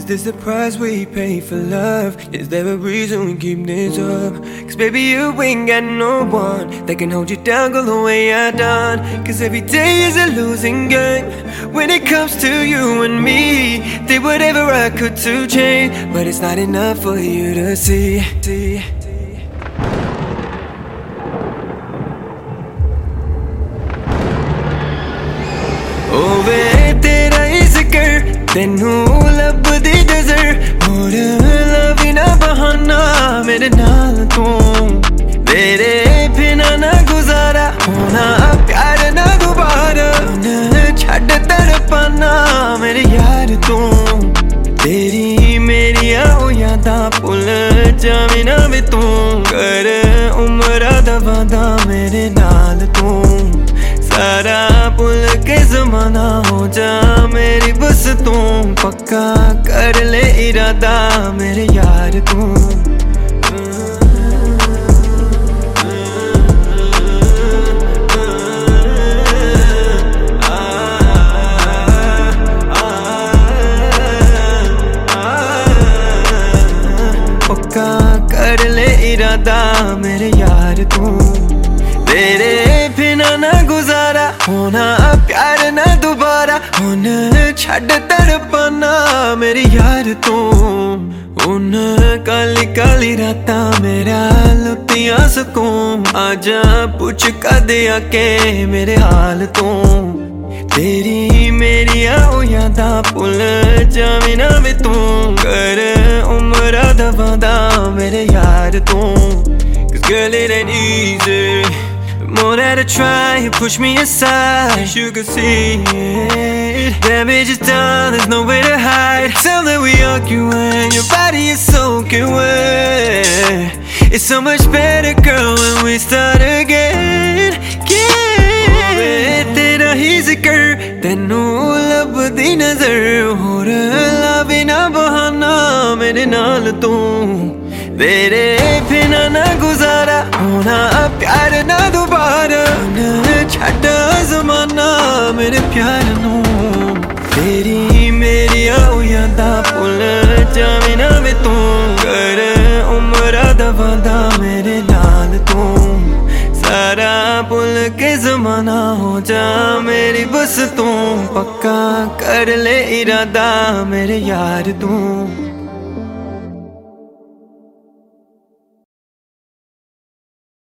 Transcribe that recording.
Is this the price we pay for love? Is there a reason we keep this up? Cause baby you ain't got no one that can hold you down, go the way I done. Cause every day is a losing game when it comes to you and me. Did whatever I could to change, but it's not enough for you to see. Oh वे तेरा ही जिक्र तेनू लभदी नजर और लवी ना बहाना मेरे नाल तू मेरे बिना ना गुजारा होना प्यार ना दोबारा छड़ तड़पाना मेरे यार तू तेरी मेरी आओ यादां भुल जावे ना वे तू कर उम्र दा वादा मेरे नाल तू सारा भुल के ज़माना हो जा मेरी बस तू पक्का कर ले इरादा मेरे यार तू पक्का कर ले इरादा मेरे यार तू तेरे बिना ना गुजारा होना प्यार ना दोबारा हुन छड़ तड़पाना मेरे यार तू हुन काली काली रातां मेरा लुटियां सकूं आजा पुछ कदे आके मेरे हाल तू तेरी मेरी आओ यादां भुल जावे ना वे तू कर उम्र दा वादा मेरे यार तू Cause girl it ain't easy more that I try, you push me aside. You can see it. Damage is done, there's nowhere to hide. Tell that we argue and your body is soaking wet. It's so much better, girl, when we start again. Yeah. तेरा ही जिक्र तेनू लभदी नजर और लावे ना बहाना मेरे नाल तू तेरे बिना ना गुजारा होना प्यार ना दोबारा छड़ ज़माना मेरे प्यार नू तेरी मेरी आओ यादां भुल जावे ना वे तू कर उम्र दा वादा मेरे नाल तू सारा भुल के ज़माना हो जा मेरी बस तू पक्का कर ले इरादा मेरे यार तू